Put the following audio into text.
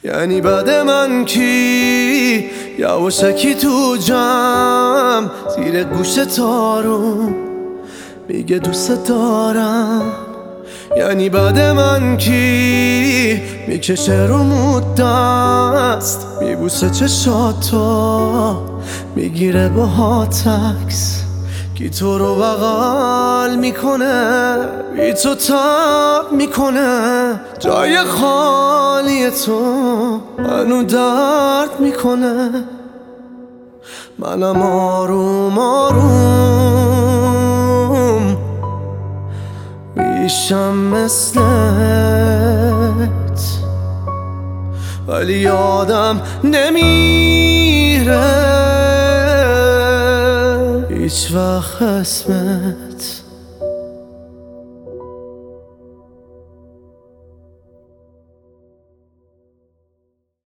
یعنی بعد من کی یواشکی تو جمع زیر گوش تارو میگه دوست دارم. یعنی بعد من کی میکشه رو دست میبوسه چشاتو میگیره با تکس کی تو رو بغل میکنه بی تو تب میکنه جای خالی تو منو درد میکنه. منم آروم آروم میشم مثلت ولی یادم نمیره هیچ وقت اسمت.